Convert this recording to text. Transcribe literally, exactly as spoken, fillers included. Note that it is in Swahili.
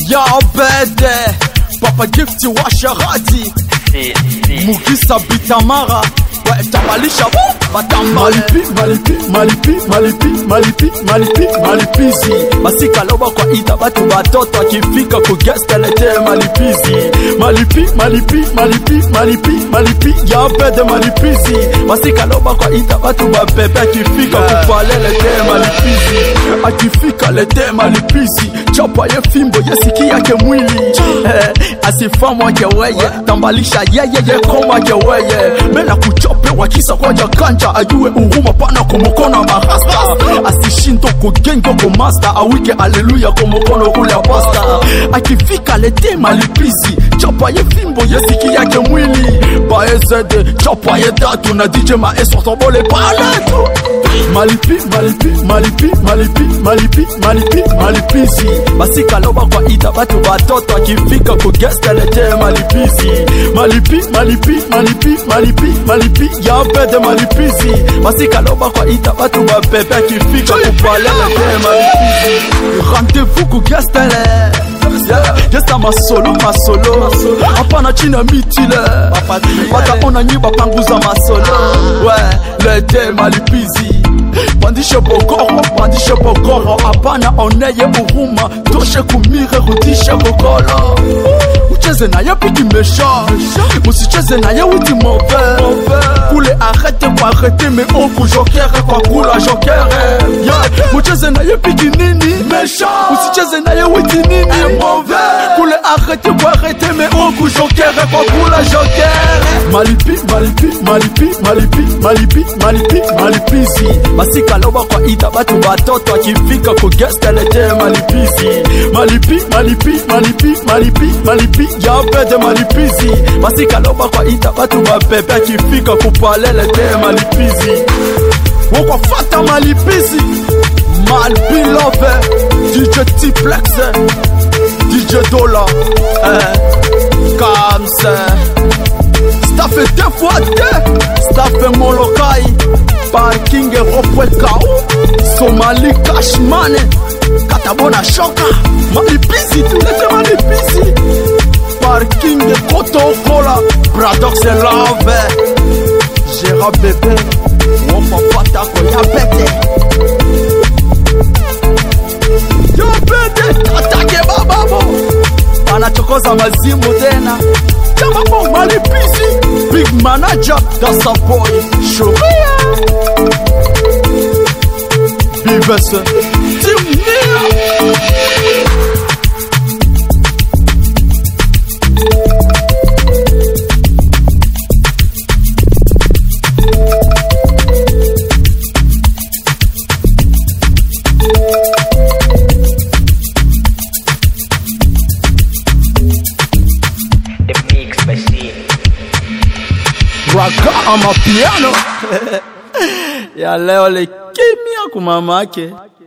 Ya bede Papa Gifty washarati Mugisa Bitamara Tambalisha batamba Malipi, malipi, malipi, malipi, malipi, malipi, malipizi. Basika loba kwa ita batu batoto akifika kugesta lete malipizi. Malipi, malipi, malipi, malipi, malipi, ya bede malipizi. Basika loba kwa ita batu babebe akifika kupale lete malipizi. Akifika lete malipizi. Chapa ye fimbo ye siki yake mwili. Asifamu wake weye tambalisha yeye ye koma wake weye. Mela kuchope wakisa kwa jakanja ayue uhuma pana kumukona mahasta. Asishindo kugengo kumasta awike aleluya kumukono kule pasta. Akifika lete malipizi. Chapa ye fimbo ye siki yake mwili. Bae zede chapa ye datu na D J Mae sortobole paletu. Malipi, malipi, malipi, malipi, malipi, malipi, malipizi. Basika loba kwa ita batu batoto akifika kugesta lete malipizi. Malipi, malipi, malipi, malipi, malipi, ya bede malipizi. Basika loba kwa ita batu babebe akifika kupale lete malipizi. Rendez-vous kugesta le Gesta masolo, masolo Apana china mitile Bata ona nyiba panguza masolo. Ouais, lete malipizi. Pandishe bokoro, pandishe bokoro. Apana oneye uruma. Toshe kumire, rudishe bokolo. Ucheze na ye piki mesha. Musicheze na ye witi move. Kule arrete kwa arrete me oku jokere kwa kula jokere. Ucheze na ye piki nini mesha. Musicheze na ye witi nini move. Kule arrete kwa arrete me oku jokere kwa kula jokere. Malipi, malipi, malipi, malipi, malipi, malipi, malipizi. Basika loba kwa ita batu batoto akifika kugesta lete malipizi. Malipi, malipi, malipi, malipi, malipi, ya bede malipizi. Basika loba kwa ita batu babebe akifika kupale lete malipizi. Woko fata malipizi. Malpi love D J T-Plex D J Dollar eh, Kamse Staff et deux fois deux. Staff et Molokai Parking et Ropwekao Somali Cashman Katabona Shoka Malipizi, tu lete malipizi. Parking et Koto Kola Bradox et Love Gérard Bébé Woko Fata Koya Bete Yo bede atake bababo. Anachokoza mazimu tena. Chama bon malipizi. Big manager that's a boy. Shuria Bibes Timnia. Waka ama piano. Ya leo le kimia kumamake.